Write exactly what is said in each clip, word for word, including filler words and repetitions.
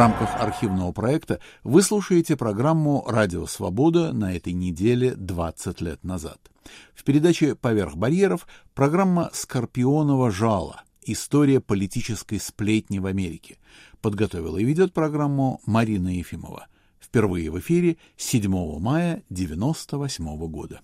рамках архивного проекта вы слушаете программу «Радио Свобода» на этой неделе двадцать лет назад. В передаче «Поверх барьеров» программа «Скорпионово жало. История политической сплетни в Америке». Подготовила и ведет программу Марина Ефимова. Впервые в эфире седьмого мая девяносто восьмого года.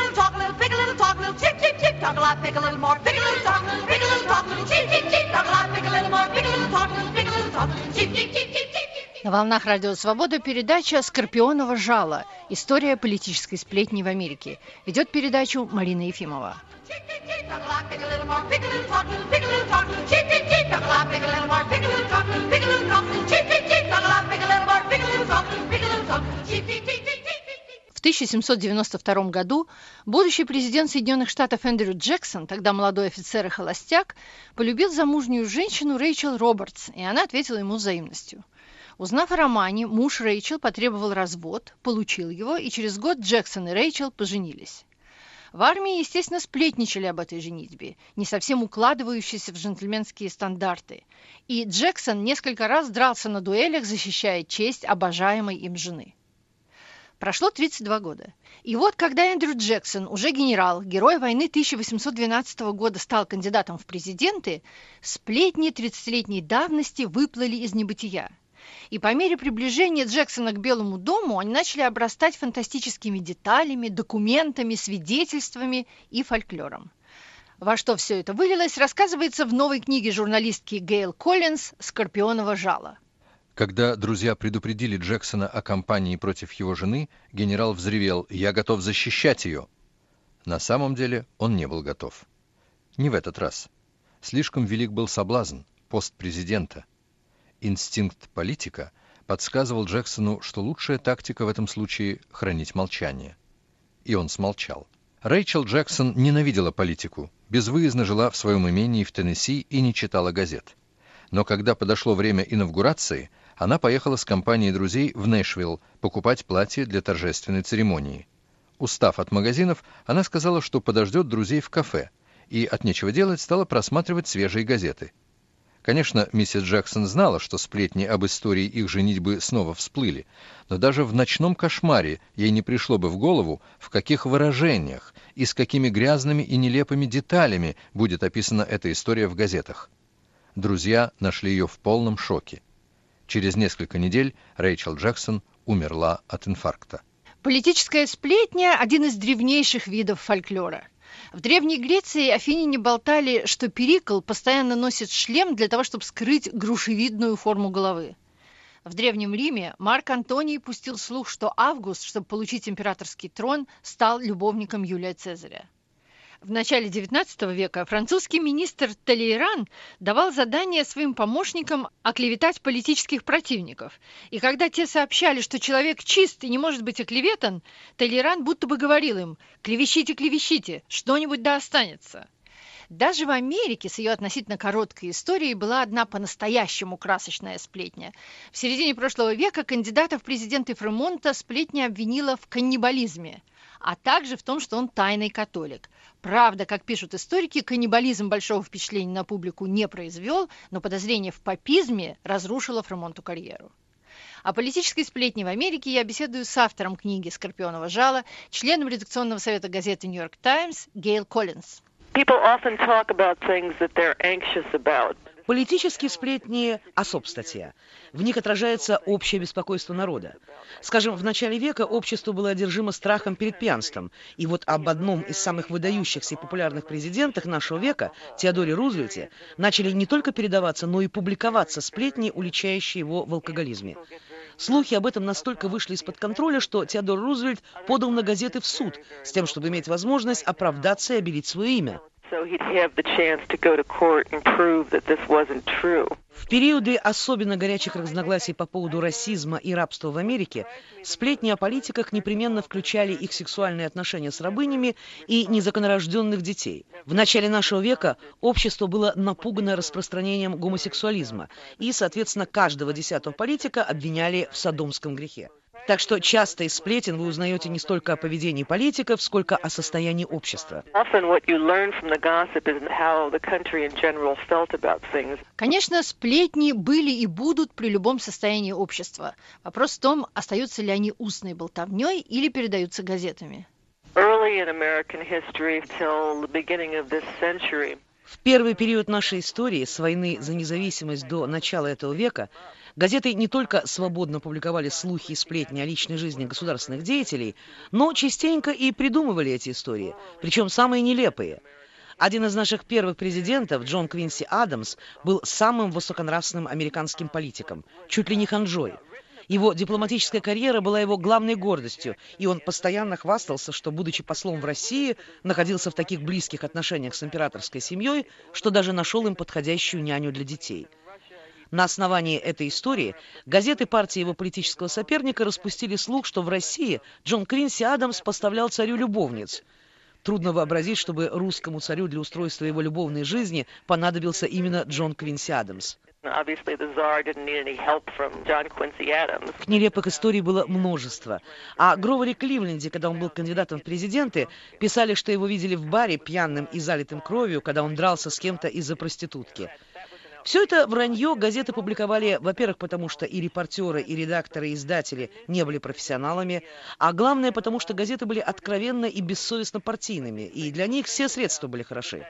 На волнах Радио Свобода передача «Скорпионово жало. История политической сплетни в Америке». Ведет передачу Марина Ефимова. В тысяча семьсот девяносто втором году будущий президент Соединенных Штатов Эндрю Джексон, тогда молодой офицер и холостяк, полюбил замужнюю женщину Рэйчел Робертс, и она ответила ему взаимностью. Узнав о романе, муж Рэйчел потребовал развод, получил его, и через год Джексон и Рэйчел поженились. В армии, естественно, сплетничали об этой женитьбе, не совсем укладывающейся в джентльменские стандарты, и Джексон несколько раз дрался на дуэлях, защищая честь обожаемой им жены. Прошло тридцать два года. И вот, когда Эндрю Джексон, уже генерал, герой войны тысяча восемьсот двенадцатого года, стал кандидатом в президенты, сплетни тридцатилетней давности выплыли из небытия. И по мере приближения Джексона к Белому дому они начали обрастать фантастическими деталями, документами, свидетельствами и фольклором. Во что все это вылилось, рассказывается в новой книге журналистки Гейл Коллинз «Скорпионово жало». Когда друзья предупредили Джексона о кампании против его жены, генерал взревел: «Я готов защищать ее». На самом деле он не был готов. Не в этот раз. Слишком велик был соблазн, пост президента. Инстинкт политика подсказывал Джексону, что лучшая тактика в этом случае — хранить молчание. И он смолчал. Рэйчел Джексон ненавидела политику, безвыездно жила в своем имении в Теннесси и не читала газет. Но когда подошло время инаугурации, она поехала с компанией друзей в Нэшвилл покупать платье для торжественной церемонии. Устав от магазинов, она сказала, что подождет друзей в кафе, и от нечего делать стала просматривать свежие газеты. Конечно, миссис Джексон знала, что сплетни об истории их женитьбы снова всплыли, но даже в ночном кошмаре ей не пришло бы в голову, в каких выражениях и с какими грязными и нелепыми деталями будет описана эта история в газетах. Друзья нашли ее в полном шоке. Через несколько недель Рэйчел Джексон умерла от инфаркта. Политическая сплетня – один из древнейших видов фольклора. В Древней Греции афиняне болтали, что Перикл постоянно носит шлем для того, чтобы скрыть грушевидную форму головы. В Древнем Риме Марк Антоний пустил слух, что Август, чтобы получить императорский трон, стал любовником Юлия Цезаря. В начале девятнадцатого века французский министр Толейран давал задание своим помощникам оклеветать политических противников. И когда те сообщали, что человек чист и не может быть оклеветан, Толейран будто бы говорил им: «Клевещите, клевещите, что-нибудь да останется». Даже в Америке с ее относительно короткой историей была одна по-настоящему красочная сплетня. В середине прошлого века кандидата в президенты Фремонта сплетня обвинила в каннибализме, а также в том, что он тайный католик. Правда, как пишут историки, каннибализм большого впечатления на публику не произвел, но подозрение в папизме разрушило Фремонту карьеру. О политической сплетне в Америке я беседую с автором книги «Скорпионово жало», членом редакционного совета газеты «Нью-Йорк Таймс» Гейл Коллинз. Политические сплетни – особая статья. В них отражается общее беспокойство народа. Скажем, в начале века общество было одержимо страхом перед пьянством. И вот об одном из самых выдающихся и популярных президентах нашего века, Теодоре Рузвельте, начали не только передаваться, но и публиковаться сплетни, уличающие его в алкоголизме. Слухи об этом настолько вышли из-под контроля, что Теодор Рузвельт подал на газеты в суд с тем, чтобы иметь возможность оправдаться и обелить свое имя. В периоды особенно горячих разногласий по поводу расизма и рабства в Америке сплетни о политиках непременно включали их сексуальные отношения с рабынями и незаконнорожденных детей. В начале нашего века общество было напугано распространением гомосексуализма, и, соответственно, каждого десятого политика обвиняли в содомском грехе. Так что часто из сплетен вы узнаете не столько о поведении политиков, сколько о состоянии общества. Конечно, сплетни были и будут при любом состоянии общества. Вопрос в том, остаются ли они устной болтовней или передаются газетами. В первый период нашей истории, с войны за независимость до начала этого века, газеты не только свободно публиковали слухи и сплетни о личной жизни государственных деятелей, но частенько и придумывали эти истории, причем самые нелепые. Один из наших первых президентов, Джон Квинси Адамс, был самым высоконравственным американским политиком, чуть ли не ханжой. Его дипломатическая карьера была его главной гордостью, и он постоянно хвастался, что, будучи послом в России, находился в таких близких отношениях с императорской семьей, что даже нашел им подходящую няню для детей. На основании этой истории газеты партии его политического соперника распустили слух, что в России Джон Квинси Адамс поставлял царю любовниц. Трудно вообразить, чтобы русскому царю для устройства его любовной жизни понадобился именно Джон Квинси Адамс. К нелепых историй было множество. О Гровере Кливленде, когда он был кандидатом в президенты, писали, что его видели в баре пьяным и залитым кровью, когда он дрался с кем-то из-за проститутки. Все это вранье газеты публиковали, во-первых, потому что и репортеры, и редакторы, и издатели не были профессионалами, а главное, потому что газеты были откровенно и бессовестно партийными, и для них все средства были хороши.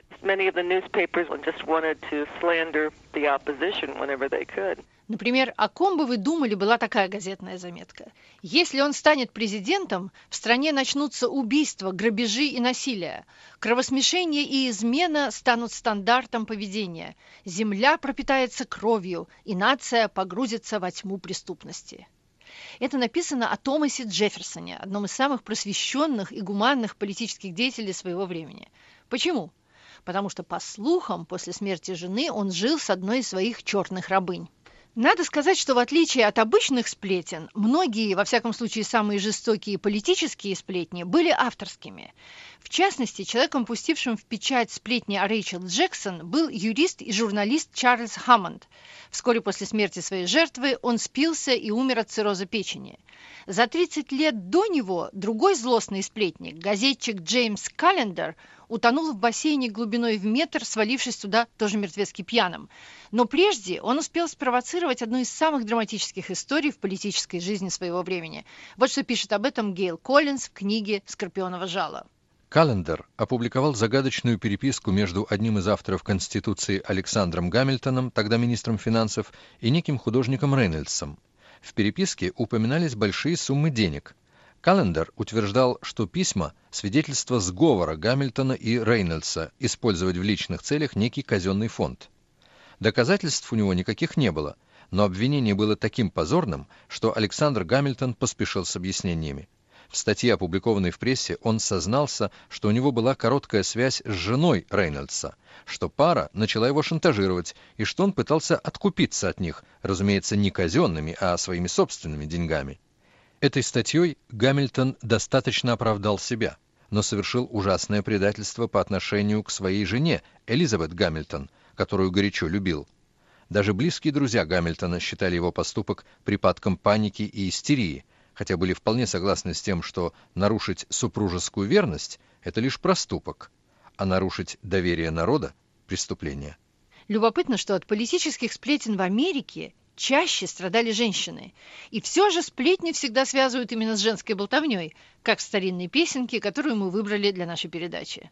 Например, о ком бы вы думали, была такая газетная заметка. Если он станет президентом, в стране начнутся убийства, грабежи и насилие. Кровосмешение и измена станут стандартом поведения. Земля пропитается кровью, и нация погрузится во тьму преступности. Это написано о Томасе Джефферсоне, одном из самых просвещенных и гуманных политических деятелей своего времени. Почему? Потому что, по слухам, после смерти жены он жил с одной из своих черных рабынь. Надо сказать, что в отличие от обычных сплетен, многие, во всяком случае самые жестокие политические сплетни, были авторскими. В частности, человеком, пустившим в печать сплетни о Рэйчел Джексон, был юрист и журналист Чарльз Хаммонд. Вскоре после смерти своей жертвы он спился и умер от цирроза печени. За тридцать лет до него другой злостный сплетник, газетчик Джеймс Каллендер, утонул в бассейне глубиной в метр, свалившись туда тоже мертвецки пьяным. Но прежде он успел спровоцировать одну из самых драматических историй в политической жизни своего времени. Вот что пишет об этом Гейл Коллинз в книге «Скорпионово жало». Каллендер опубликовал загадочную переписку между одним из авторов Конституции Александром Гамильтоном, тогда министром финансов, и неким художником Рейнольдсом. В переписке упоминались большие суммы денег. Каллендер утверждал, что письма – свидетельство сговора Гамильтона и Рейнольдса использовать в личных целях некий казенный фонд. Доказательств у него никаких не было, но обвинение было таким позорным, что Александр Гамильтон поспешил с объяснениями. В статье, опубликованной в прессе, он сознался, что у него была короткая связь с женой Рейнольдса, что пара начала его шантажировать и что он пытался откупиться от них, разумеется, не казенными, а своими собственными деньгами. Этой статьей Гамильтон достаточно оправдал себя, но совершил ужасное предательство по отношению к своей жене Элизабет Гамильтон, которую горячо любил. Даже близкие друзья Гамильтона считали его поступок припадком паники и истерии, хотя были вполне согласны с тем, что нарушить супружескую верность – это лишь проступок, а нарушить доверие народа – преступление. Любопытно, что от политических сплетен в Америке чаще страдали женщины. И все же сплетни всегда связывают именно с женской болтовней, как в старинной песенке, которую мы выбрали для нашей передачи.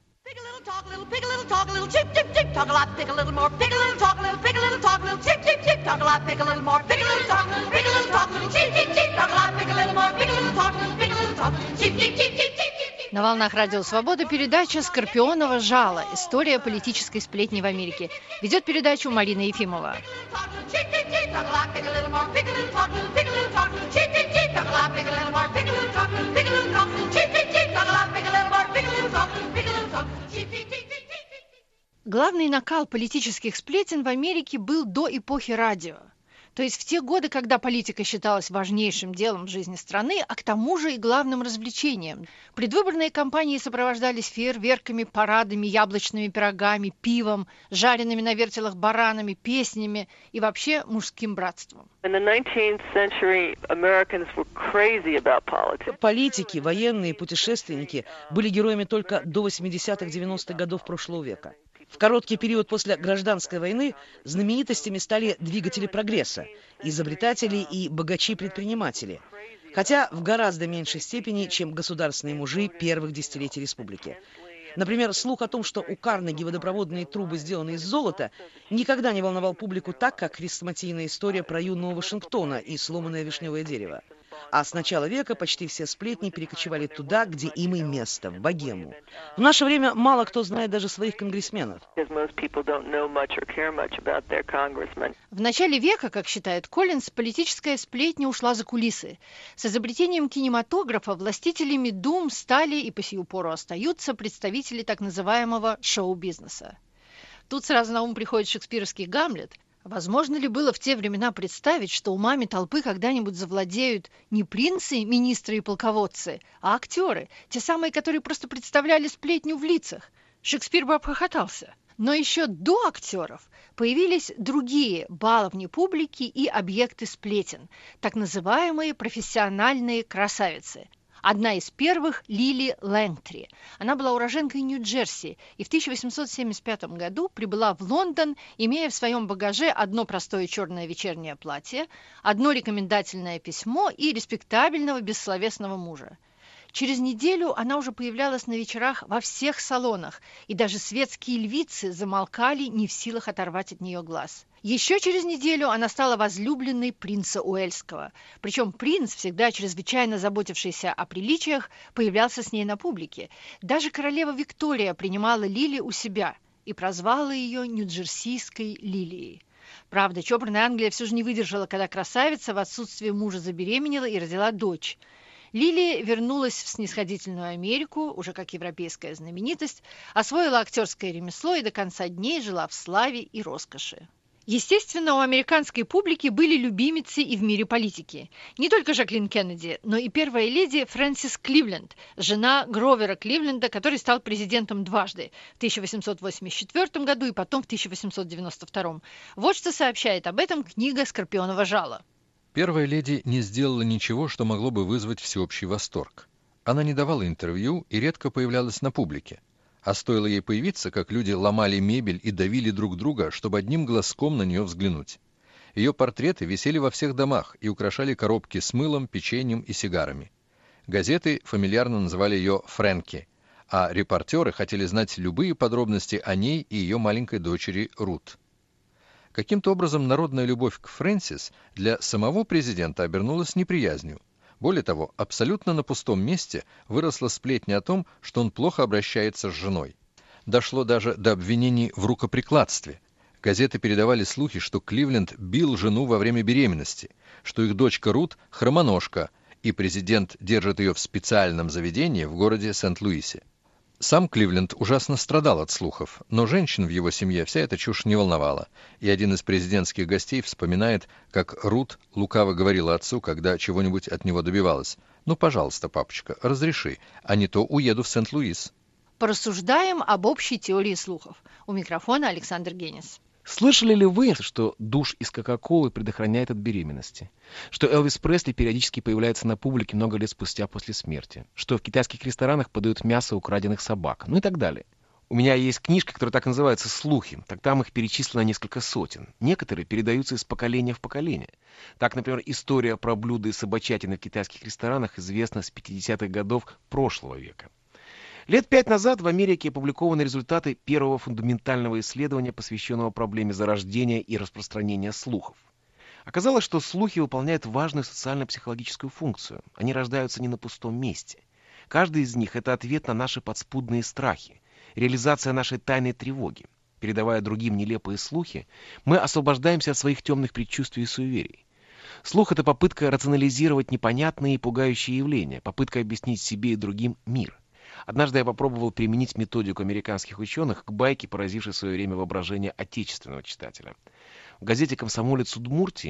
На волнах Радио Свобода передача «Скорпионово жало. История политической сплетни в Америке». Ведет передачу Марина Ефимова. Главный накал политических сплетен в Америке был до эпохи радио. То есть в те годы, когда политика считалась важнейшим делом в жизни страны, а к тому же и главным развлечением. Предвыборные кампании сопровождались фейерверками, парадами, яблочными пирогами, пивом, жареными на вертелах баранами, песнями и вообще мужским братством. Политики, военные, путешественники были героями только до восьмидесятых-девяностых годов прошлого века. В короткий период после гражданской войны знаменитостями стали двигатели прогресса, изобретатели и богачи-предприниматели, хотя в гораздо меньшей степени, чем государственные мужи первых десятилетий республики. Например, слух о том, что у Карнеги водопроводные трубы сделаны из золота, никогда не волновал публику так, как хрестоматийная история про юного Вашингтона и сломанное вишневое дерево. А с начала века почти все сплетни перекочевали туда, где им и место, в богему. В наше время мало кто знает даже своих конгрессменов. В начале века, как считает Коллинз, политическая сплетня ушла за кулисы. С изобретением кинематографа властителями дум стали и по сию пору остаются представители так называемого шоу-бизнеса. Тут сразу на ум приходит шекспировский Гамлет. Возможно ли было в те времена представить, что умами толпы когда-нибудь завладеют не принцы, министры и полководцы, а актеры, те самые, которые просто представляли сплетню в лицах? Шекспир бы обхохотался. Но еще до актеров появились другие баловни публики и объекты сплетен, так называемые профессиональные красавицы. Одна из первых – Лили Лэнгтри. Она была уроженкой Нью-Джерси и в тысяча восемьсот семьдесят пятом году прибыла в Лондон, имея в своем багаже одно простое черное вечернее платье, одно рекомендательное письмо и респектабельного бессловесного мужа. Через неделю она уже появлялась на вечерах во всех салонах, и даже светские львицы замолкали, не в силах оторвать от нее глаз. Еще через неделю она стала возлюбленной принца Уэльского. Причем принц, всегда чрезвычайно заботившийся о приличиях, появлялся с ней на публике. Даже королева Виктория принимала Лили у себя и прозвала ее Нью-Джерсийской Лилией. Правда, чопорная Англия все же не выдержала, когда красавица в отсутствие мужа забеременела и родила дочь. Лили вернулась в снисходительную Америку, уже как европейская знаменитость, освоила актерское ремесло и до конца дней жила в славе и роскоши. Естественно, у американской публики были любимицы и в мире политики. Не только Жаклин Кеннеди, но и первая леди Фрэнсис Кливленд, жена Гровера Кливленда, который стал президентом дважды, в тысяча восемьсот восемьдесят четвёртом году и потом в тысяча восемьсот девяносто втором. Вот что сообщает об этом книга «Скорпионово жало». Первая леди не сделала ничего, что могло бы вызвать всеобщий восторг. Она не давала интервью и редко появлялась на публике. А стоило ей появиться, как люди ломали мебель и давили друг друга, чтобы одним глазком на нее взглянуть. Ее портреты висели во всех домах и украшали коробки с мылом, печеньем и сигарами. Газеты фамильярно называли ее «Фрэнки», а репортеры хотели знать любые подробности о ней и ее маленькой дочери Рут. Каким-то образом народная любовь к Фрэнсис для самого президента обернулась неприязнью. Более того, абсолютно на пустом месте выросла сплетня о том, что он плохо обращается с женой. Дошло даже до обвинений в рукоприкладстве. Газеты передавали слухи, что Кливленд бил жену во время беременности, что их дочка Рут – хромоножка, и президент держит ее в специальном заведении в городе Сент-Луисе. Сам Кливленд ужасно страдал от слухов, но женщин в его семье вся эта чушь не волновала, и один из президентских гостей вспоминает, как Рут лукаво говорила отцу, когда чего-нибудь от него добивалась: «Ну, пожалуйста, папочка, разреши, а не то уеду в Сент-Луис». Порассуждаем об общей теории слухов. У микрофона Александр Генис. Слышали ли вы, что душ из Кока-Колы предохраняет от беременности? Что Элвис Пресли периодически появляется на публике много лет спустя после смерти? Что в китайских ресторанах подают мясо украденных собак? Ну и так далее. У меня есть книжка, которая так и называется «Слухи». Так там их перечислено несколько сотен. Некоторые передаются из поколения в поколение. Так, например, история про блюда и собачатины в китайских ресторанах известна с пятидесятых годов прошлого века. Лет пять назад в Америке опубликованы результаты первого фундаментального исследования, посвященного проблеме зарождения и распространения слухов. Оказалось, что слухи выполняют важную социально-психологическую функцию. Они рождаются не на пустом месте. Каждый из них — это ответ на наши подспудные страхи, реализация нашей тайной тревоги. Передавая другим нелепые слухи, мы освобождаемся от своих темных предчувствий и суеверий. Слух — это попытка рационализировать непонятные и пугающие явления, попытка объяснить себе и другим мир. Однажды я попробовал применить методику американских ученых к байке, поразившей в свое время воображение отечественного читателя. В газете «Комсомолец Удмуртии»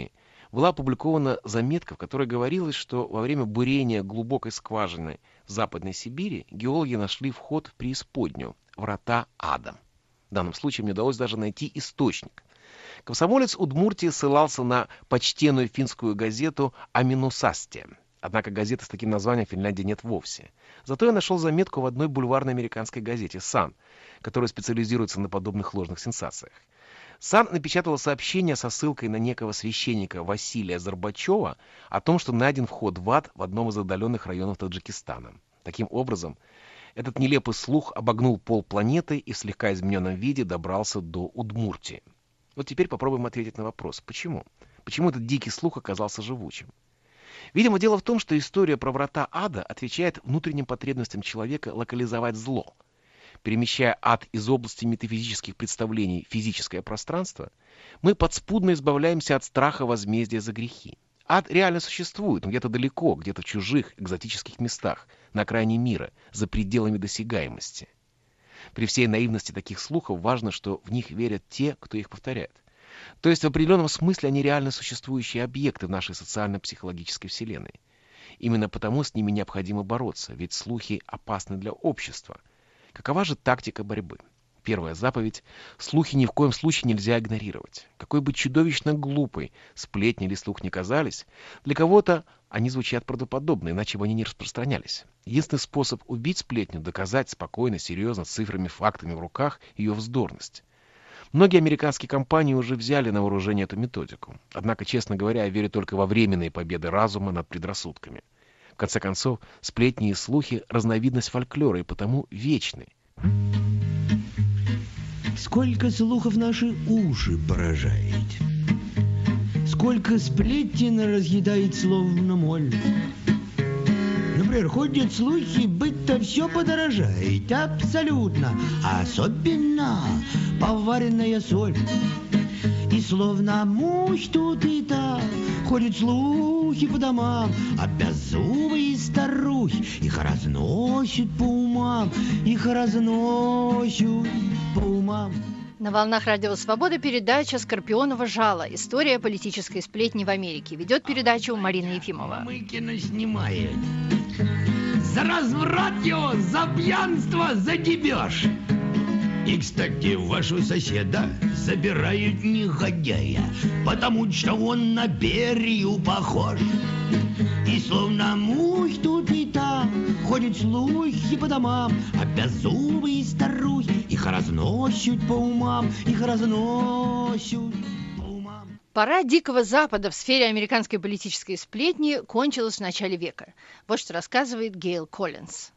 была опубликована заметка, в которой говорилось, что во время бурения глубокой скважины в Западной Сибири геологи нашли вход в преисподнюю, врата ада. В данном случае мне удалось даже найти источник. Комсомолец Удмуртии ссылался на почтенную финскую газету «Аминусасти». Однако газеты с таким названием в Финляндии нет вовсе. Зато я нашел заметку в одной бульварной американской газете «Сан», которая специализируется на подобных ложных сенсациях. «Сан» напечатала сообщение со ссылкой на некого священника Василия Зарбачева о том, что найден вход в ад в одном из отдаленных районов Таджикистана. Таким образом, этот нелепый слух обогнул полпланеты и в слегка измененном виде добрался до Удмуртии. Вот теперь попробуем ответить на вопрос, почему? Почему этот дикий слух оказался живучим? Видимо, дело в том, что история про врата ада отвечает внутренним потребностям человека локализовать зло. Перемещая ад из области метафизических представлений в физическое пространство, мы подспудно избавляемся от страха возмездия за грехи. Ад реально существует, но где-то далеко, где-то в чужих экзотических местах, на окраине мира, за пределами досягаемости. При всей наивности таких слухов важно, что в них верят те, кто их повторяет. То есть в определенном смысле они реально существующие объекты в нашей социально-психологической вселенной. Именно потому с ними необходимо бороться, ведь слухи опасны для общества. Какова же тактика борьбы? Первая заповедь – слухи ни в коем случае нельзя игнорировать. Какой бы чудовищно глупой сплетни или слух ни казались, для кого-то они звучат правдоподобно, иначе бы они не распространялись. Единственный способ убить сплетню – доказать спокойно, серьезно, цифрами, фактами в руках ее вздорность. Многие американские компании уже взяли на вооружение эту методику. Однако, честно говоря, я верю только во временные победы разума над предрассудками. В конце концов, сплетни и слухи – разновидность фольклора и потому вечны. Сколько слухов наши уши поражает, сколько сплетен разъедает словно моль. Например, ходят слухи, будто все подорожает, абсолютно, а особенно поваренная соль. И словно муж тут и там ходят слухи по домам, а беззубые старухи их разносят по умам, их разносят по умам. На волнах Радио Свобода передача «Скорпионово жало. История политической сплетни в Америке». Ведет передачу Марина Ефимова. Мыкина снимает. За разврат его, за пьянство, за дебеж. И, кстати, вашего соседа забирают негодяя, потому что он на Берию похож. И словно муж тут и там ходят слухи по домам, а беззубые старухи их разносят по умам, их разносят по умам. Пора Дикого Запада в сфере американской политической сплетни кончилась в начале века. Вот что рассказывает Гейл Коллинз.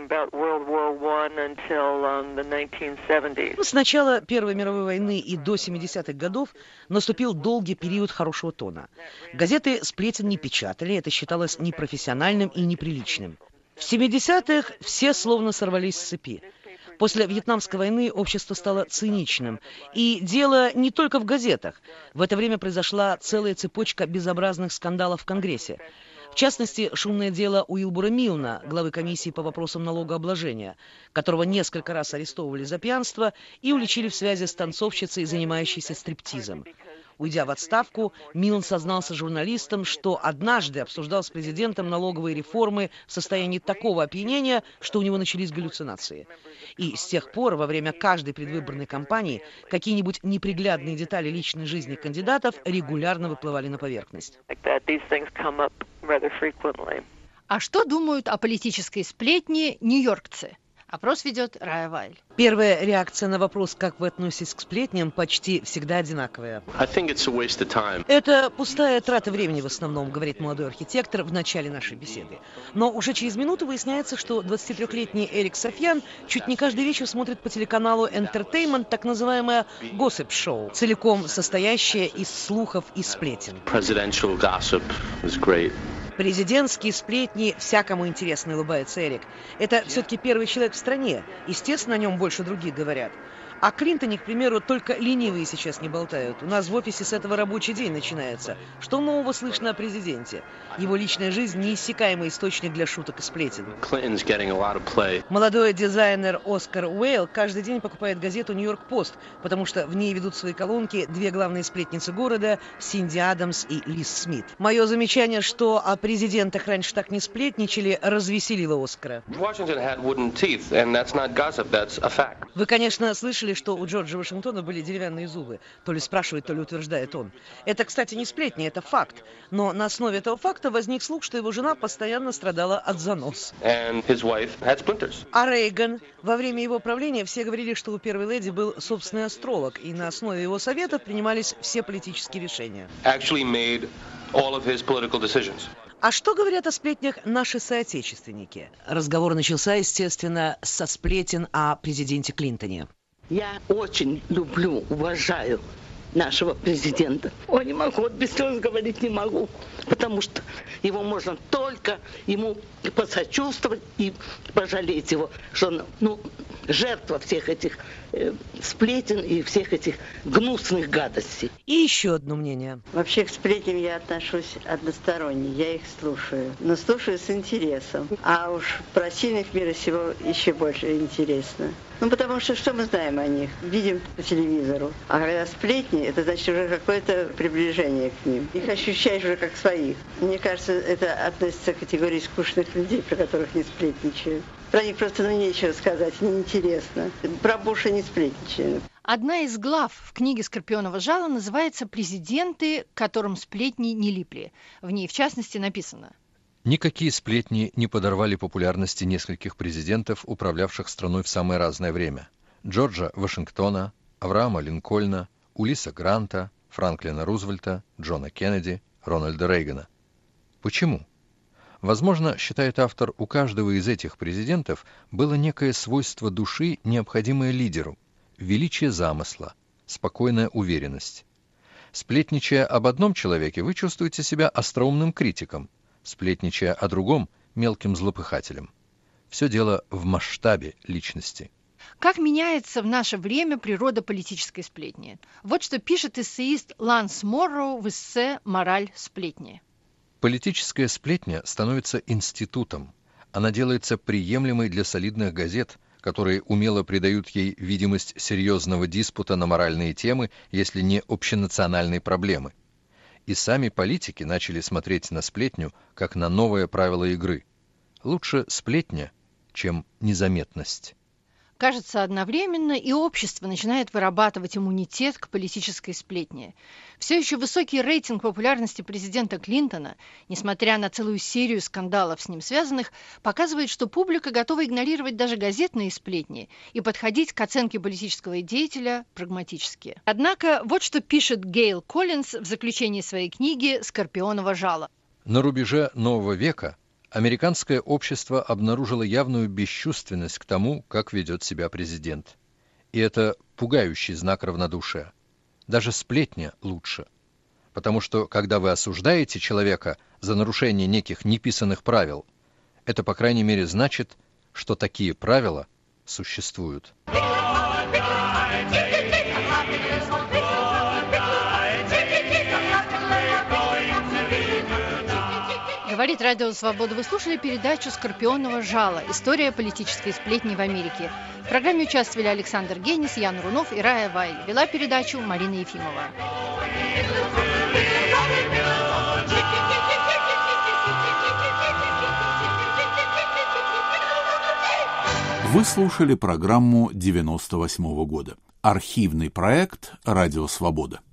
С начала Первой мировой войны и до семидесятых годов наступил долгий период хорошего тона. Газеты сплетен не печатали, это считалось непрофессиональным и неприличным. В семидесятых все словно сорвались с цепи. После Вьетнамской войны общество стало циничным. И дело не только в газетах. В это время произошла целая цепочка безобразных скандалов в Конгрессе. В частности, шумное дело Уилбура Милна, главы комиссии по вопросам налогообложения, которого несколько раз арестовывали за пьянство и уличили в связи с танцовщицей, занимающейся стриптизом. Уйдя в отставку, Милн сознался журналистам, что однажды обсуждал с президентом налоговые реформы в состоянии такого опьянения, что у него начались галлюцинации. И с тех пор во время каждой предвыборной кампании какие-нибудь неприглядные детали личной жизни кандидатов регулярно выплывали на поверхность. А что думают о политической сплетне нью-йоркцы? Опрос ведет Рая Вайль. Первая реакция на вопрос, как вы относитесь к сплетням, почти всегда одинаковая. Это пустая трата времени в основном, говорит молодой архитектор в начале нашей беседы. Но уже через минуту выясняется, что двадцатитрёхлетний Эрик Софьян чуть не каждый вечер смотрит по телеканалу Entertainment так называемое gossip-шоу, целиком состоящее из слухов и сплетен. Президентские сплетни всякому интересны, улыбается Эрик. Это все-таки первый человек в стране. Естественно, о нем больше других говорят. О Клинтоне, к примеру, только ленивые сейчас не болтают. У нас в офисе с этого рабочий день начинается. Что нового слышно о президенте? Его личная жизнь – неиссякаемый источник для шуток и сплетен. Молодой дизайнер Оскар Уэйл каждый день покупает газету «Нью-Йорк Пост», потому что в ней ведут свои колонки две главные сплетницы города – Синди Адамс и Лиз Смит. Мое замечание, что о президентах раньше так не сплетничали, развеселило Оскара. Вы, конечно, слышали, что у Джорджа Вашингтона были деревянные зубы. То ли спрашивает, то ли утверждает он. Это, кстати, не сплетня, это факт. Но на основе этого факта возник слух, что его жена постоянно страдала от занос. А Рейган? Во время его правления все говорили, что у первой леди был собственный астролог, и на основе его советов принимались все политические решения. А что говорят о сплетнях наши соотечественники? Разговор начался, естественно, со сплетен о президенте Клинтоне. Я очень люблю, уважаю нашего президента. О, не могу, вот без слез говорить не могу, потому что его можно только ему посочувствовать и пожалеть его, что он, ну, жертва всех этих э, сплетен и всех этих гнусных гадостей. И еще одно мнение. Вообще к сплетням я отношусь односторонне, я их слушаю, но слушаю с интересом. А уж про сильных мира сего еще больше интересно. Ну, потому что что мы знаем о них? Видим по телевизору. А когда сплетни, это значит уже какое-то приближение к ним. Их ощущаешь уже как своих. Мне кажется, это относится к категории скучных людей, про которых не сплетничают. Про них просто ну, нечего сказать, неинтересно. Про Буша не сплетничают. Одна из глав в книге «Скорпионово жало» называется «Президенты, к которым сплетни не липли». В ней, в частности, написано: никакие сплетни не подорвали популярности нескольких президентов, управлявших страной в самое разное время. Джорджа Вашингтона, Авраама Линкольна, Улисса Гранта, Франклина Рузвельта, Джона Кеннеди, Рональда Рейгана. Почему? Возможно, считает автор, у каждого из этих президентов было некое свойство души, необходимое лидеру, величие замысла, спокойная уверенность. Сплетничая об одном человеке, вы чувствуете себя остроумным критиком, сплетничая о другом – мелким злопыхателем. Все дело в масштабе личности. Как меняется в наше время природа политической сплетни? Вот что пишет эссеист Ланс Морроу в эссе «Мораль сплетни». Политическая сплетня становится институтом. Она делается приемлемой для солидных газет, которые умело придают ей видимость серьезного диспута на моральные темы, если не общенациональные проблемы. И сами политики начали смотреть на сплетню как на новое правило игры. Лучше сплетня, чем незаметность. Кажется, одновременно и общество начинает вырабатывать иммунитет к политической сплетне. Все еще высокий рейтинг популярности президента Клинтона, несмотря на целую серию скандалов с ним связанных, показывает, что публика готова игнорировать даже газетные сплетни и подходить к оценке политического деятеля прагматически. Однако вот что пишет Гейл Коллинз в заключении своей книги «Скорпионово жало». На рубеже нового века американское общество обнаружило явную бесчувственность к тому, как ведет себя президент. И это пугающий знак равнодушия. Даже сплетня лучше. Потому что, когда вы осуждаете человека за нарушение неких неписанных правил, это, по крайней мере, значит, что такие правила существуют. Говорит Радио Свобода. Вы слушали передачу «Скорпионово жало. История политической сплетни в Америке». В программе участвовали Александр Генис, Ян Рунов и Рая Вайль. Вела передачу Марина Ефимова. Вы слушали программу девяносто восьмого года. Архивный проект «Радио Свобода».